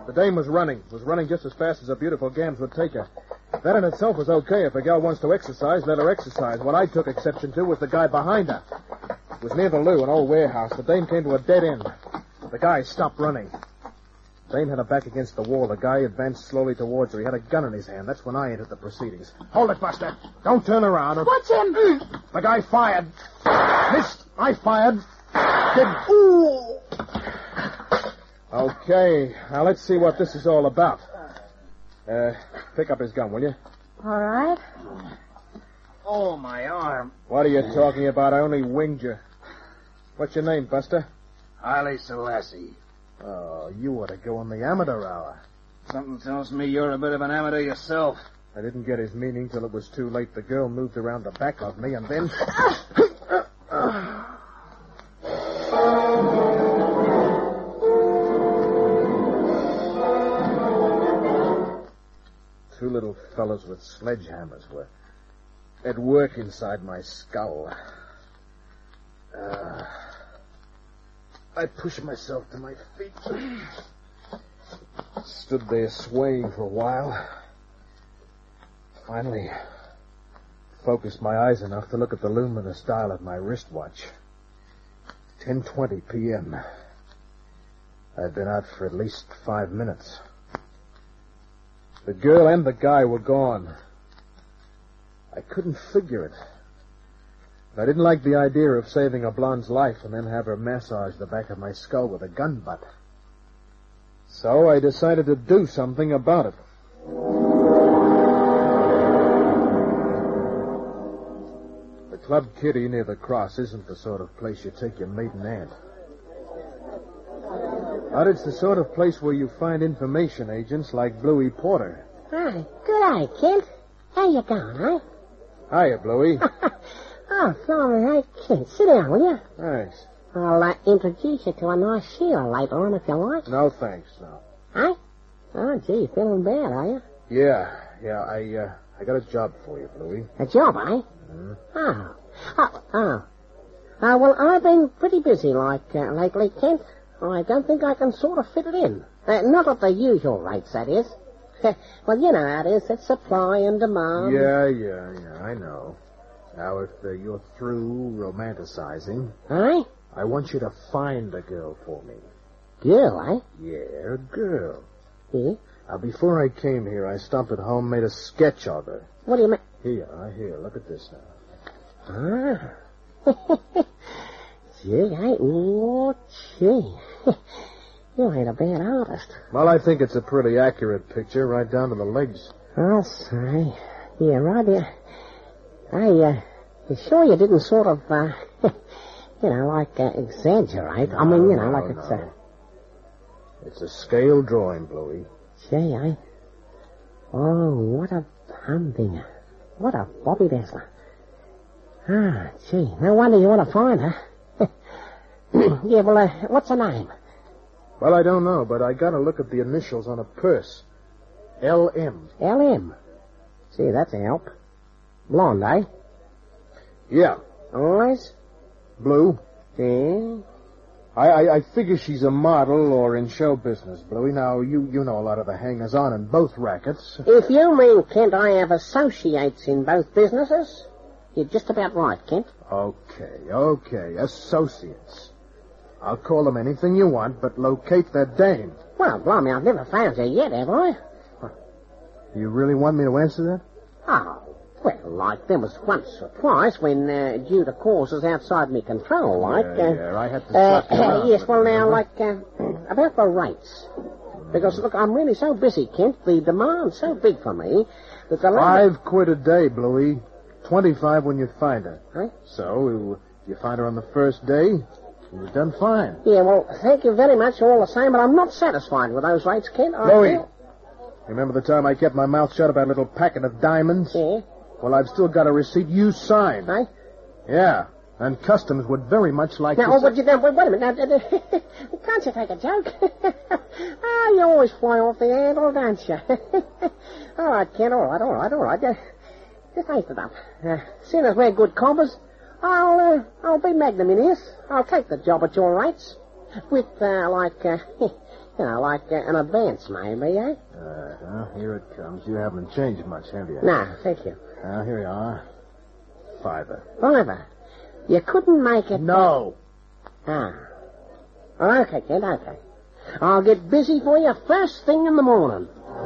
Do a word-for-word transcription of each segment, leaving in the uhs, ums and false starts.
The dame was running. Was running just as fast as her beautiful gams would take her. That in itself was okay. If a gal wants to exercise, let her exercise. What I took exception to was the guy behind her. It was near the loo, an old warehouse. The dame came to a dead end. The guy stopped running. Dame had her back against the wall. The guy advanced slowly towards her. He had a gun in his hand. That's when I entered the proceedings. Hold it, Buster. Don't turn around. Or... What's him? The guy fired. Missed. I fired. Did... Ooh. Okay. Now, let's see what this is all about. Uh, pick up his gun, will you? All right. Oh, my arm. What are you talking about? I only winged you. What's your name, Buster? Haile Selassie. Oh, you ought to go on the amateur hour. Something tells me you're a bit of an amateur yourself. I didn't get his meaning till it was too late. The girl moved around the back of me, and then... Two little fellows with sledgehammers were at work inside my skull. Uh, I pushed myself to my feet. Stood there swaying for a while. Finally, focused my eyes enough to look at the luminous dial of my wristwatch. ten twenty p.m. I'd been out for at least five minutes. The girl and the guy were gone. I couldn't figure it. I didn't like the idea of saving a blonde's life and then have her massage the back of my skull with a gun butt. So I decided to do something about it. The Club Kitty near the cross isn't the sort of place you take your maiden aunt. But it's the sort of place where you find information agents like Bluey Porter. Hi. Good eye, Kent. How you going, huh? Hiya, Bluey. Oh, sorry, I can't. Sit down, will you? Thanks. I'll uh, introduce you to a nice shield later on if you like. No, thanks, no. Huh? Oh, gee, feeling bad, are you? Yeah, yeah, I, uh, I got a job for you, Bluey. A job, eh? Mm-hmm. Oh. Oh, oh. Uh, well, I've been pretty busy, like, uh, lately, Kent. I don't think I can sort of fit it in. Uh, not at the usual rates, that is. Well, you know how it is. It's supply and demand. Yeah, yeah, yeah, I know. Now, if uh, you're through romanticizing... Huh? I want you to find a girl for me. Girl, eh? Yeah, a girl. Yeah? Now, before I came here, I stopped at home, made a sketch of her. What do you mean? Here, here, look at this now. Ah. Gee, I... Oh, gee. You ain't a bad artist. Well, I think it's a pretty accurate picture, right down to the legs. I'll say. Yeah, right there. I, uh... You sure you didn't sort of, uh... you know, like, uh, exaggerate? No, I mean, you know, no, like it's no. a... It's a scale drawing, Bluey. Gee, I... Oh, what a humdinger. What a bobby dazzler. Ah, gee, no wonder you want to find her. Yeah, well, uh, what's her name? Well, I don't know, but I got to look at the initials on a purse. L M. L M. Gee, that's a help. Blonde, eh? Yeah. Eyes? Blue. Yeah. I, I, I figure she's a model or in show business, Bluey. Now, you, you know a lot of the hangers-on in both rackets. If you mean, Kent, I have associates in both businesses, you're just about right, Kent. Okay, okay. Associates. I'll call them anything you want, but locate that dame. Well, blimey, I've never found her yet, have I? You really want me to answer that? Oh, well, like there was once or twice when, uh, due to causes outside me control, like... Yeah, uh, yeah, I had to uh, stop you around, Yes, well, now, remember? like, uh, about the rates. Because, look, I'm really so busy, Kent, the demand's so big for me that the... Five quid a day, Bluey. Twenty-five when you find her. Huh? So, you find her on the first day, you've done fine. Yeah, well, thank you very much all the same, but I'm not satisfied with those rates, Kent. I Louis, feel- remember the time I kept my mouth shut about a little packet of diamonds? Yeah? Well, I've still got a receipt you signed. Huh? Yeah, and customs would very much like Now, to... oh, but you, now, wait, wait a minute. Now, can't you take a joke? Ah, you always fly off the handle, don't you? All right, Kent, all right, all right, all right. Uh, just ain't it up. Uh, soon as we're good coppers, I'll, uh, I'll be magnanimous. I'll take the job at your rates. With, uh, like, uh, You know, like uh, an advance, maybe, eh? Uh-huh. Here it comes. You haven't changed much, have you? No, thank you. Uh, here you are. Fiver. Fiver. You couldn't make it... No. Ah. Oh, okay, kid, okay. I'll get busy for you first thing in the morning.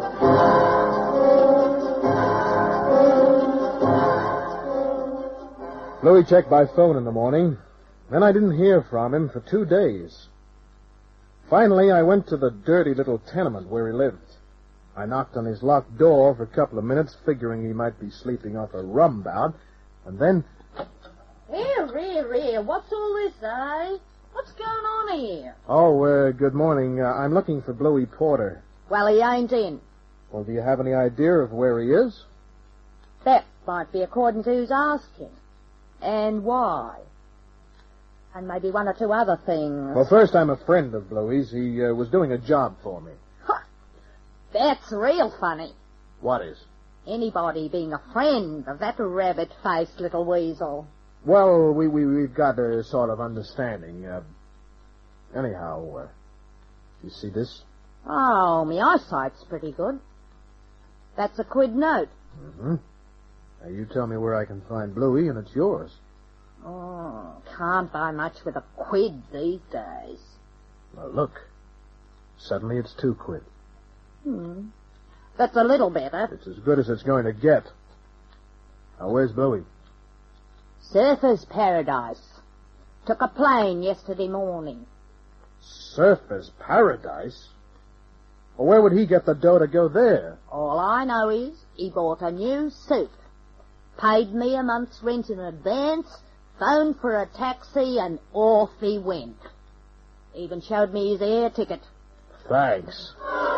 Louis checked by phone in the morning. Then I didn't hear from him for two days. Finally, I went to the dirty little tenement where he lived. I knocked on his locked door for a couple of minutes, figuring he might be sleeping off a rum bout, and then... Here, here, here. What's all this, eh? What's going on here? Oh, uh, good morning. Uh, I'm looking for Bluey Porter. Well, he ain't in. Well, do you have any idea of where he is? That might be according to who's asking. And why. And maybe one or two other things. Well, first, I'm a friend of Bluey's. He uh, was doing a job for me. That's real funny. What is? Anybody being a friend of that rabbit-faced little weasel. Well, we, we, we've got a sort of understanding. Uh, anyhow, uh, you see this? Oh, my eyesight's pretty good. That's a quid note. Mm-hmm. Now, you tell me where I can find Bluey, and it's yours. Oh, can't buy much with a quid these days. Now, look. Suddenly it's two quid. Hmm. That's a little better. It's as good as it's going to get. Now, where's Bluey? Surfer's Paradise. Took a plane yesterday morning. Surfer's Paradise? Well, where would he get the dough to go there? All I know is he bought a new suit, paid me a month's rent in advance, phoned for a taxi, and off he went. Even showed me his air ticket. Thanks.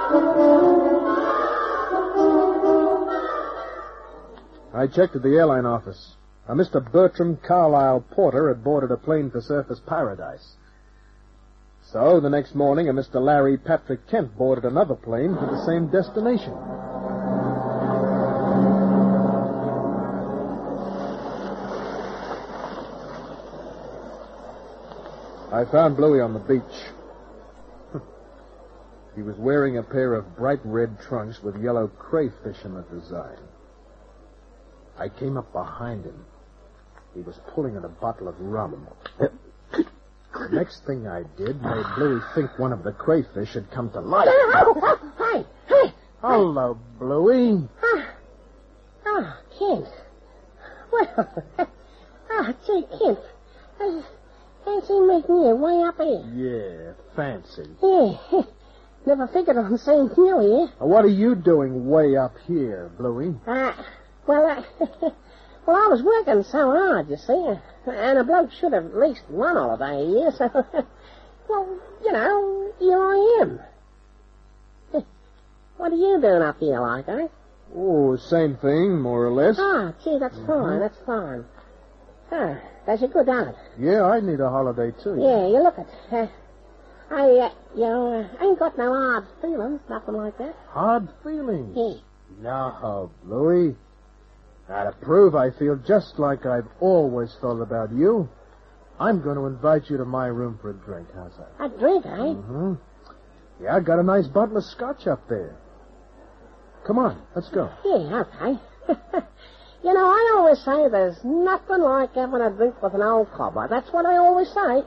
I checked at the airline office. A Mister Bertram Carlisle Porter had boarded a plane for Surfer's Paradise. So, the next morning, a Mister Larry Patrick Kent boarded another plane for the same destination. I found Bluey on the beach. He was wearing a pair of bright red trunks with yellow crayfish in the design. I came up behind him. He was pulling at a bottle of rum. The next thing I did made Bluey think one of the crayfish had come to life. Hey, hey. Hello, Bluey. Ah, oh, Kent. Well, ah, gee, Kent. I fancy making your way up here. Yeah, fancy. Yeah, never figured on seeing you here. What are you doing way up here, Bluey? Uh, well, uh, well, I was working so hard, you see, and a bloke should have at least one holiday a year, so, well, you know, here I am. What are you doing up here like, eh? Oh, same thing, more or less. Ah, gee, that's mm-hmm. fine, that's fine. Ah, that's a good night. Yeah, I need a holiday, too. Yeah, you look at, uh, I, uh, you know, uh, ain't got no hard feelings, nothing like that. Hard feelings? Yeah. No, Bluey. Now, to prove I feel just like I've always felt about you, I'm going to invite you to my room for a drink. How's that? A drink, eh? Mm-hmm. Yeah, I got a nice bottle of scotch up there. Come on, let's go. Yeah, okay. You know, I always say there's nothing like having a drink with an old cobber. That's what I always say.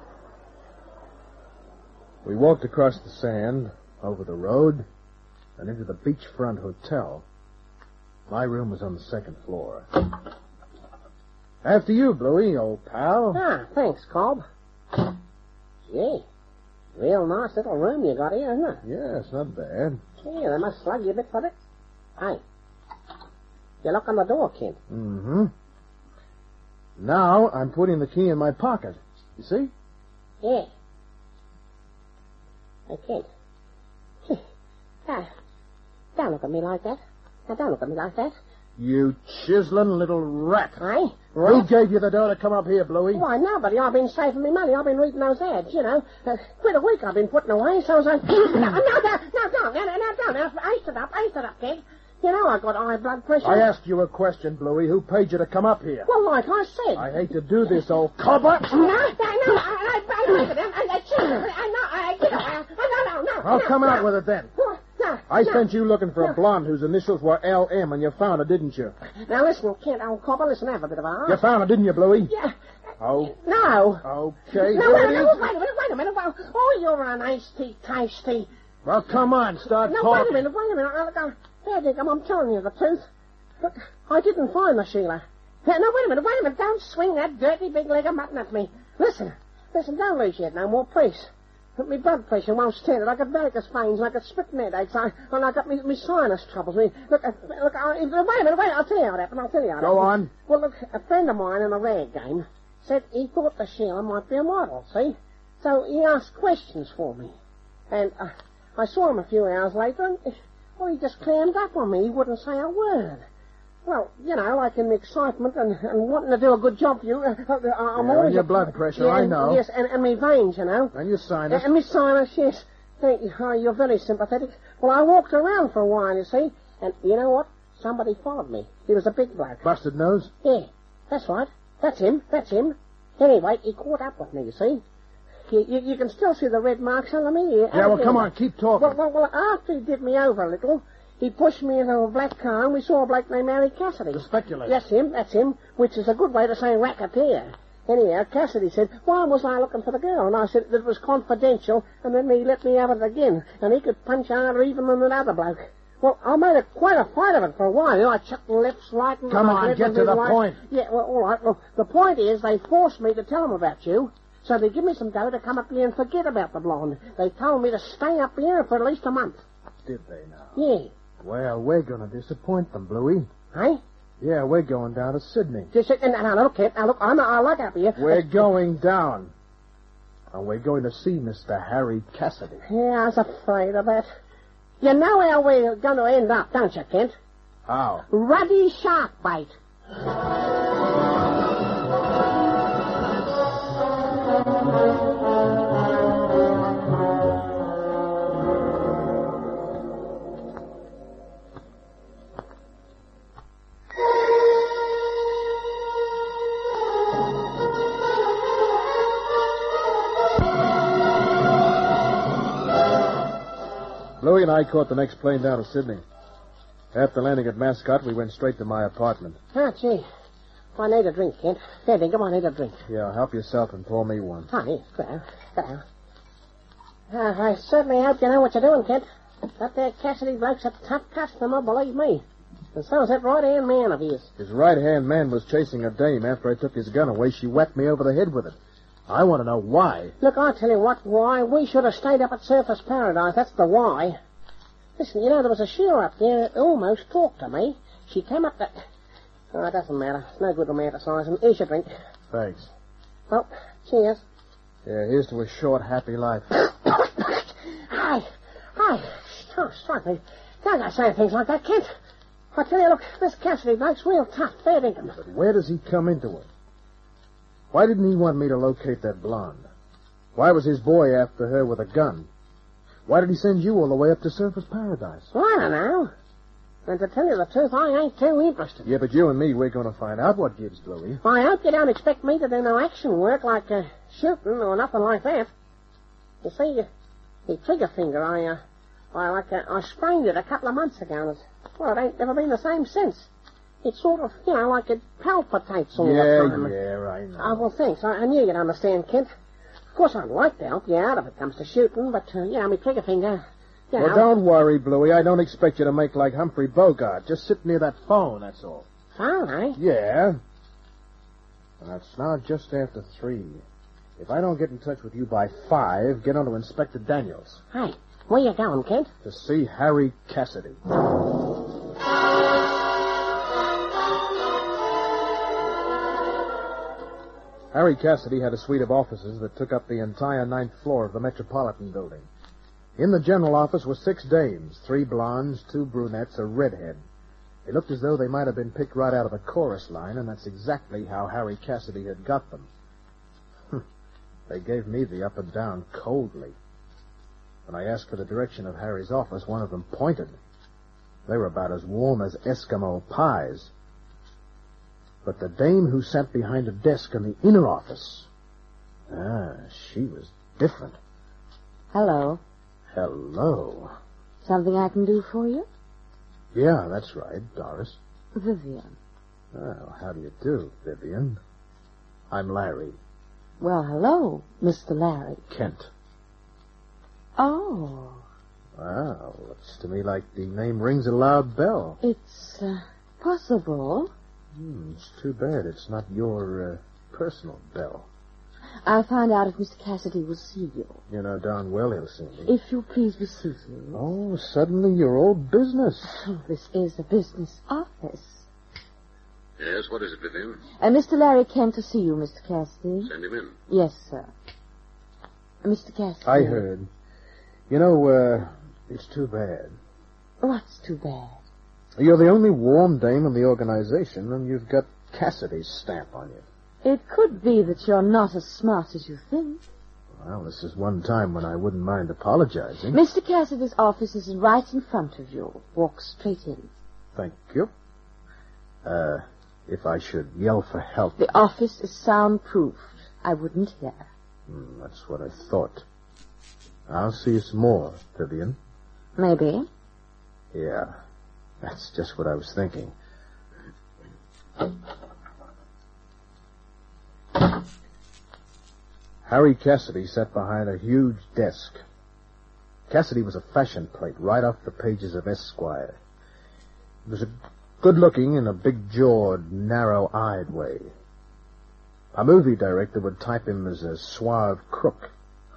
We walked across the sand, over the road, and into the beachfront hotel. My room was on the second floor. After you, Bluey, old pal. Ah, thanks, Cobb. Gee, real nice little room you got here, isn't it? Yeah, it's not bad. Gee, they must slug you a bit for it. Hey, you look on the door, Kent. Mm-hmm. Now I'm putting the key in my pocket. You see? Yeah. Hey, Kent. Ah, don't look at me like that. Now, don't look at me like that. You chiseling little rat. Hey? Who gave you the dough to come up here, Bluey? Why, nobody. I've been saving me money. I've been reading those ads, you know. Uh, quid a week I've been putting away, so I... no, no, no, no, don't, no, no, no, don't. Now, ice it up, ice it up, Kent. You know I've got high blood pressure. I asked you a question, Bluey. Who paid you to come up here? Well, like I said. I hate to do this, old cobber. No, no, no, I, I, I, I, I, I, I, I, I, no, I, you know, I, no, no, no, Well, no, come no, out with it then. No, no, I no. sent you looking for a blonde whose initials were L M, and you found her, didn't you? Now, listen, Kent, old copper, listen, have a bit of a heart. You found her, didn't you, Bluey? Yeah. Oh. No. Okay, No, here wait, it no, is. wait a minute, wait a minute. Well, oh, you're a nice tea, tasty. Well, come on, start No, talking. wait a minute, wait a minute. I, I, I think I'm, I'm telling you the truth. Look, I didn't find the Sheila. No, wait a minute, wait a minute. Don't swing that dirty big leg of mutton at me. Listen, listen, don't lose yet no more, please. My blood pressure won't stand it. I got varicose veins, and I got split headaches, I, and I got me, me sinus troubles. Me, look, uh, look, I, wait a minute, wait, I'll tell you how it happened, I'll tell you how it Go happened. on. Well, look, a friend of mine in a rag game said he thought the Sheila might be a model, see? So he asked questions for me. And uh, I saw him a few hours later, and, uh, well, he just clammed up on me. He wouldn't say a word. Well, you know, like in the excitement and, and wanting to do a good job for you, uh, uh, I'm Yeah, always... your blood pressure, yeah, I know. Yes, and, and me veins, you know. And your sinus. And me sinus, yes. Thank you. Oh, you're very sympathetic. Well, I walked around for a while, you see, and you know what? Somebody followed me. He was a big bloke. Busted nose? Yeah, that's right. That's him. That's him. Anyway, he caught up with me, you see. You, you, you can still see the red marks under me. Yeah, well, come on, keep talking. Well, well, well, after he did me over a little, he pushed me into a black car, and we saw a bloke named Harry Cassidy. The speculator. Yes, him. That's him, which is a good way to say racketeer. Anyhow, Cassidy said, why was I looking for the girl? And I said that it was confidential, and then he let me have it again, and he could punch harder even than another bloke. Well, I made a, quite a fight of it for a while. You know, I chucked lefts, right, and... Come I on, left get and to the right. point. Yeah, well, all right. Well, the point is they forced me to tell them about you, so they give me some dough to come up here and forget about the blonde. They told me to stay up here for at least a month. Did they now? Yeah. Well, we're going to disappoint them, Bluey. Hey? Yeah, we're going down to Sydney. Just, and, now, look, Kent, now, look, I'm, I like up here. We're going down. And we're going to see Mister Harry Cassidy. Yeah, I was afraid of that. You know how we're going to end up, don't you, Kent? How? Ruddy shark bait. Louie and I caught the next plane down to Sydney. After landing at Mascot, we went straight to my apartment. Oh, gee. I need a drink, Kent. Here, then, come on, I need a drink. Yeah, help yourself and pour me one. Honey, go, go. Uh, I certainly hope you know what you're doing, Kent. That there Cassidy bloke's a tough customer, believe me. And so's that right-hand man of his. His right-hand man was chasing a dame. After I took his gun away, she whacked me over the head with it. I want to know why. Look, I'll tell you what, why. We should have stayed up at Surface Paradise. That's the why. Listen, you know, there was a Sheila up there that almost talked to me. She came up that... Oh, it doesn't matter. It's no good romanticizing. Here's your drink. Thanks. Well, cheers. Yeah, here's to a short, happy life. Hi. Hi. Oh, strike me. Don't go saying things like that, Kent. I tell you, look, this Cassidy bloke's real tough, fair dinkum. But where does he come into it? Why didn't he want me to locate that blonde? Why was his boy after her with a gun? Why did he send you all the way up to Surface Paradise? Well, I don't know. And to tell you the truth, I ain't too interested. Yeah, but you and me, we're going to find out what gives, Louie. I hope you don't expect me to do no action work like uh, shooting or nothing like that. You see, uh, the trigger finger, I, uh, I like, uh, I sprained it a couple of months ago, and it's, well, it ain't never been the same since. It's sort of, you know, like it palpitates all yeah, the time. Yeah, I know. Oh, well, thanks. I, I knew you'd understand, Kent. Of course, I'd like to help you out if it comes to shooting, but, uh, you know, my trigger finger, you know. Well, don't worry, Bluey. I don't expect you to make like Humphrey Bogart. Just sit near that phone, that's all. Phone, eh? Yeah. Well, it's now just after three. If I don't get in touch with you by five, get on to Inspector Daniels. Hey, where you going, Kent? To see Harry Cassidy. Harry Cassidy had a suite of offices that took up the entire ninth floor of the Metropolitan Building. In the general office were six dames, three blondes, two brunettes, a redhead. They looked as though they might have been picked right out of a chorus line, and that's exactly how Harry Cassidy had got them. They gave me the up and down coldly. When I asked for the direction of Harry's office, one of them pointed. They were about as warm as Eskimo pies. But the dame who sat behind a desk in the inner office, ah, she was different. Hello. Hello. Something I can do for you? Yeah, that's right, Doris. Vivian. Well, how do you do, Vivian? I'm Larry. Well, hello, Mister Larry. Kent. Oh. Well, looks to me like the name rings a loud bell. It's uh, possible. Hmm, it's too bad it's not your uh, personal bell. I'll find out if Mister Cassidy will see you. You know darn well he'll see me. If you please be seated. Oh, suddenly you're all business. Oh, this is a business office. Yes, what is it, Vivian? Uh, Mister Larry came to see you, Mister Cassidy. Send him in. Yes, sir. Uh, Mister Cassidy. I heard. You know, uh, it's too bad. What's too bad? You're the only warm dame in the organization, and you've got Cassidy's stamp on you. It could be that you're not as smart as you think. Well, this is one time when I wouldn't mind apologizing. Mister Cassidy's office is right in front of you. Walk straight in. Thank you. Uh, if I should yell for help... The office is soundproofed. I wouldn't hear. Hmm, that's what I thought. I'll see you some more, Vivian. Maybe. Yeah, that's just what I was thinking. Harry Cassidy sat behind a huge desk. Cassidy was a fashion plate right off the pages of Esquire. He was a good-looking in a big-jawed, narrow-eyed way. A movie director would type him as a suave crook.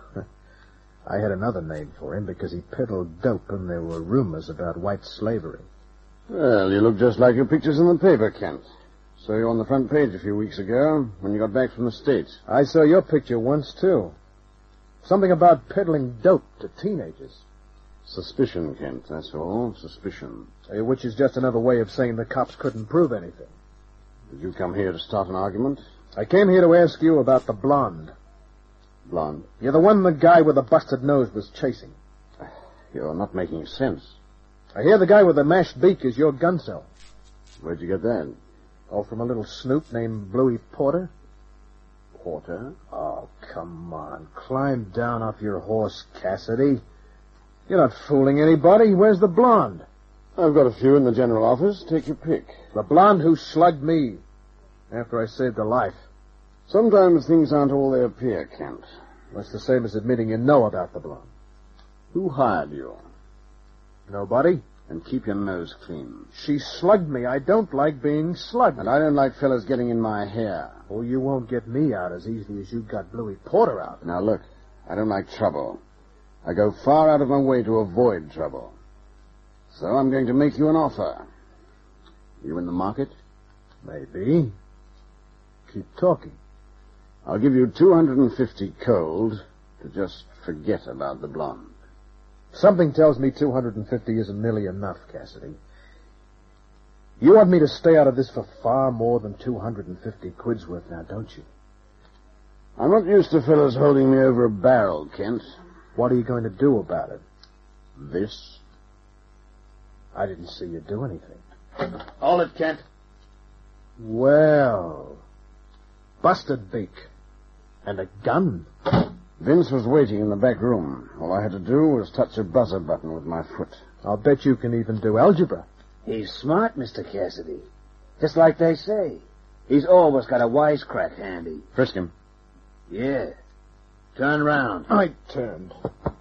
I had another name for him because he peddled dope and there were rumors about white slavery. Well, you look just like your pictures in the paper, Kent. Saw you on the front page a few weeks ago when you got back from the States. I saw your picture once, too. Something about peddling dope to teenagers. Suspicion, Kent, that's all. Suspicion. Uh, Which is just another way of saying the cops couldn't prove anything. Did you come here to start an argument? I came here to ask you about the blonde. Blonde. You're the one the guy with the busted nose was chasing. You're not making sense. I hear the guy with the mashed beak is your gun cell. Where'd you get that? Oh, from a little snoop named Bluey Porter? Porter? Oh, come on. Climb down off your horse, Cassidy. You're not fooling anybody. Where's the blonde? I've got a few in the general office. Take your pick. The blonde who slugged me after I saved her life. Sometimes things aren't all they appear, Kent. That's the same as admitting you know about the blonde. Who hired you? Nobody. And keep your nose clean. She slugged me. I don't like being slugged. And I don't like fellas getting in my hair. Oh, you won't get me out as easily as you got Bluey Porter out. Now, look, I don't like trouble. I go far out of my way to avoid trouble. So I'm going to make you an offer. You in the market? Maybe. Keep talking. I'll give you two hundred fifty cold to just forget about the blonde. Something tells me two hundred fifty isn't nearly enough, Cassidy. You want me to stay out of this for far more than two hundred fifty quid's worth now, don't you? I'm not used to fellas holding me over a barrel, Kent. What are you going to do about it? This? I didn't see you do anything. Hold it, Kent. Well, busted beak. And a gun. Vince was waiting in the back room. All I had to do was touch a buzzer button with my foot. I'll bet you can even do algebra. He's smart, Mister Cassidy. Just like they say. He's always got a wisecrack handy. Frisk him. Yeah. Turn round. I turned.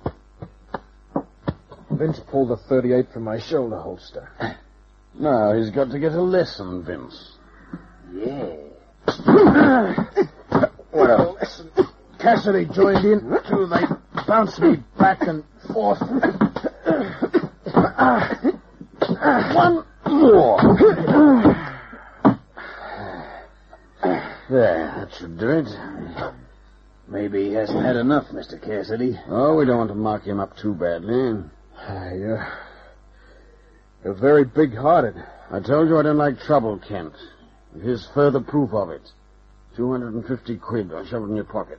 Vince pulled a thirty-eight from my shoulder holster. Now he's got to get a lesson, Vince. Yeah. What a lesson. Cassidy joined in, too. They bounced me back and forth. One more. There, that should do it. Maybe he hasn't had enough, Mister Cassidy. Oh, we don't want to mark him up too badly. You're, you're very big-hearted. I told you I don't like trouble, Kent. Here's further proof of it. two hundred fifty quid I shoved in your pocket.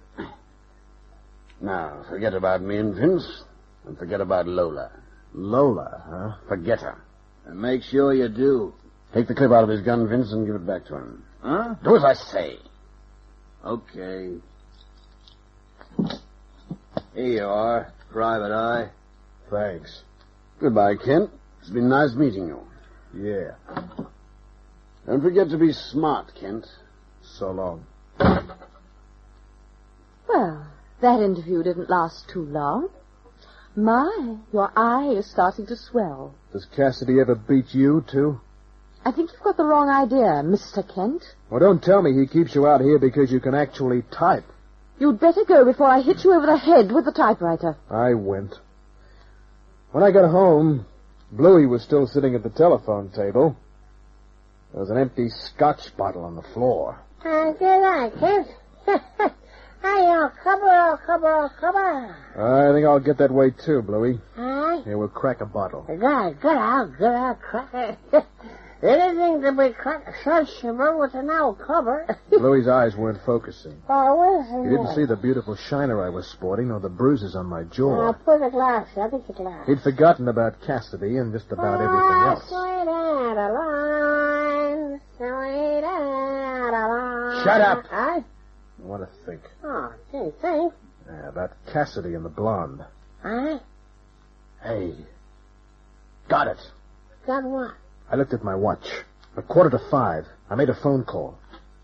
Now, forget about me and Vince, and forget about Lola. Lola, huh? Forget her. And make sure you do. Take the clip out of his gun, Vince, and give it back to him. Huh? Do as I say. Okay. Here you are, Private Eye. thanks. Goodbye, Kent. It's been nice meeting you. Yeah. Don't forget to be smart, Kent. So long. Well, that interview didn't last too long. My, your eye is starting to swell. Does Cassidy ever beat you, too? I think you've got the wrong idea, Mister Kent. Well, don't tell me he keeps you out here because you can actually type. You'd better go before I hit you over the head with the typewriter. I went. When I got home, Bluey was still sitting at the telephone table. There was an empty scotch bottle on the floor. Uh, good night, Kent. Hey, oh, cover, oh, cover, oh, cover. I think I'll get that way, too, Bluey. Aye? Here, we'll crack a bottle. Good, good, oh, good, oh, crack it. Anything to be cracked searchable with an old cover. Bluey's eyes weren't focusing. Oh, where's the... He didn't see the beautiful shiner I was sporting or the bruises on my jaw. Oh, put the glass, I'll get the glass. He'd forgotten about Cassidy and just about everything else. Sweet Adeline, sweet Adeline. Shut up! Aye? I want to think. Oh, gee, think. Yeah, about Cassidy and the blonde. Aye? Hey. Got it. Got what? I looked at my watch. A quarter to five. I made a phone call.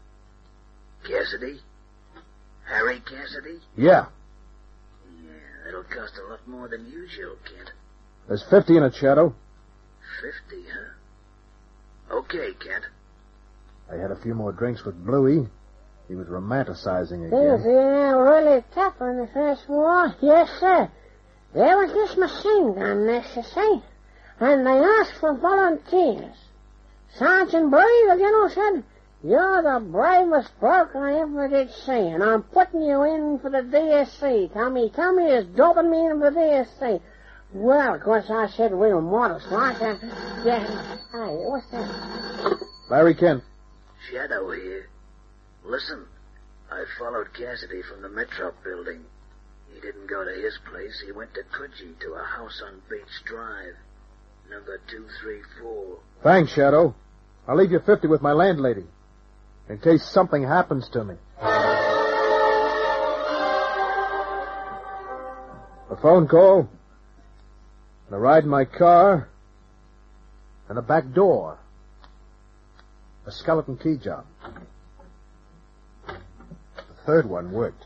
Cassidy? Harry Cassidy? Yeah. Yeah, that'll cost a lot more than usual, Kent. There's fifty in it, Shadow. Fifty, huh? Okay, Kent. I had a few more drinks with Bluey. He was romanticizing He was again. yeah, really tough in the first war. Yes, sir. There was this machine gun necessary, and they asked for volunteers. Sergeant Bluey, the general said, "You're the bravest bloke I ever did see, and I'm putting you in for the D S C. Tommy, Tommy is doping me in for the D S C. Well, of course, I said we were modest like that. Yeah. Hey, what's that? Larry Kent. Shadow here. Listen, I followed Cassidy from the Metro building. He didn't go to his place. He went to Coogee to a house on Bates Drive. Number two three four. Thanks, Shadow. I'll leave you fifty with my landlady, in case something happens to me. A phone call, and a ride in my car, and a back door. A skeleton key job. The third one worked.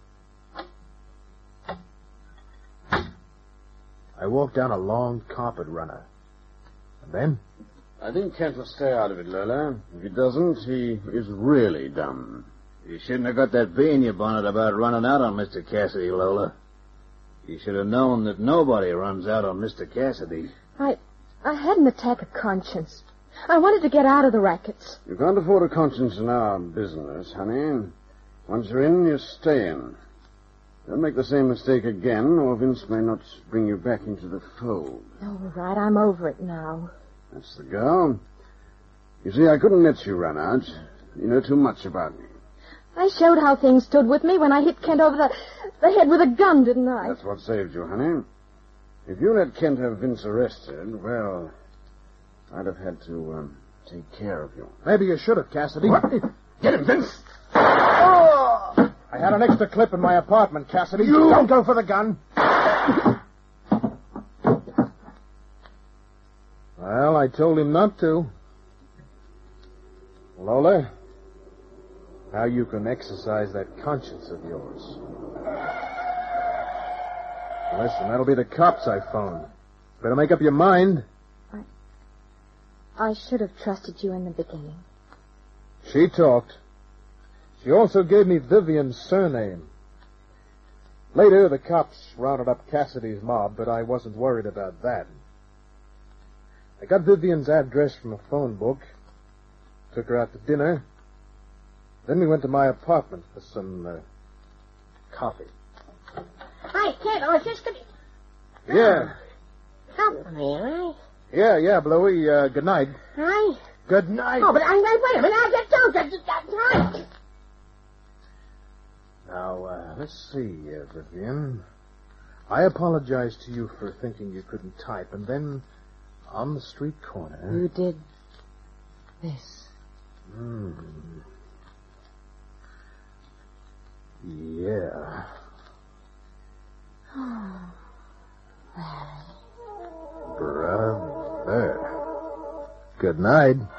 I walked down a long carpet runner. And then? I think Kent will stay out of it, Lola. If he doesn't, he is really dumb. You shouldn't have got that bee in your bonnet about running out on Mister Cassidy, Lola. You should have known that nobody runs out on Mister Cassidy. I... I had an attack of conscience. I wanted to get out of the rackets. You can't afford a conscience in our business, honey. Once you're in, you stay in. Don't make the same mistake again, or Vince may not bring you back into the fold. All right, I'm over it now. That's the girl. You see, I couldn't let you run out. You know too much about me. I showed how things stood with me when I hit Kent over the, the head with a gun, didn't I? That's what saved you, honey. If you let Kent have Vince arrested, well, I'd have had to um, take care of you. Maybe you should have, Cassidy. What? Get him, Vince! Oh! I had an extra clip in my apartment, Cassidy. You... Don't go for the gun. Well, I told him not to. Lola, now you can exercise that conscience of yours. Listen, that'll be the cops I phoned. Better make up your mind. I, I should have trusted you in the beginning. She talked. She also gave me Vivian's surname. Later, the cops rounded up Cassidy's mob, but I wasn't worried about that. I got Vivian's address from a phone book, took her out to dinner, then we went to my apartment for some uh, coffee. Hey, Kent, I was just gonna... Yeah. Company, eh? Yeah, yeah, Bluey. Uh, good night. Hey? Good night. Oh, but I, I, wait a minute, I just don't get that. Now, uh, let's see, uh, Vivian. I apologize to you for thinking you couldn't type, and then on the street corner... You did this. Hmm. Yeah. Oh, Larry. Good night.